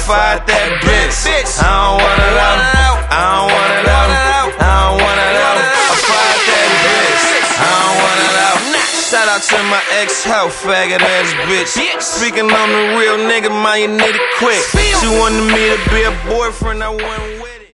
fired that bitch. I don't want it out. I don't want it out. I don't want it out. I fired that bitch. I don't want it out. Shout out to my ex-hoe, faggot ass bitch. Speaking on the real nigga, man, you need to quit. She wanted me to be a boyfriend, I wouldn't